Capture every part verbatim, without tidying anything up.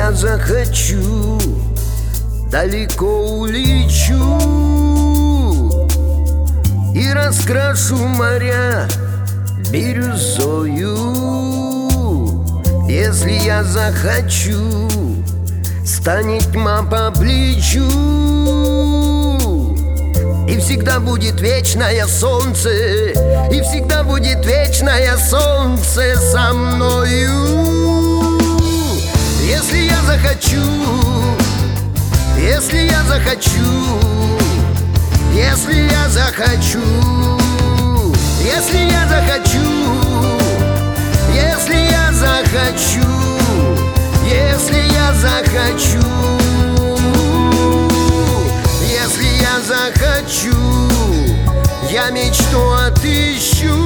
я захочу, далеко улечу и раскрашу моря бирюзою. Если я захочу, станет тьма по плечу, и всегда будет вечное солнце, и всегда будет вечное солнце со мною. Если я захочу, если я захочу, если я захочу, если я захочу, если я захочу, если я захочу, если я захочу, я мечту отыщу.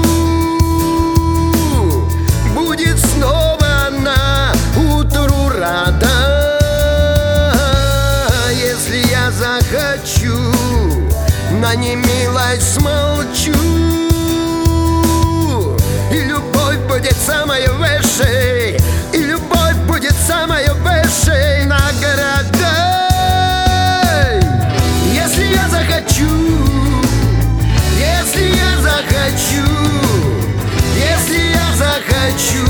Будет снова она утру рада. Если я захочу, на немилость смолчу, и любовь будет самой высшей, и любовь будет самой высшей наградой. Если я захочу, если я захочу, если я захочу,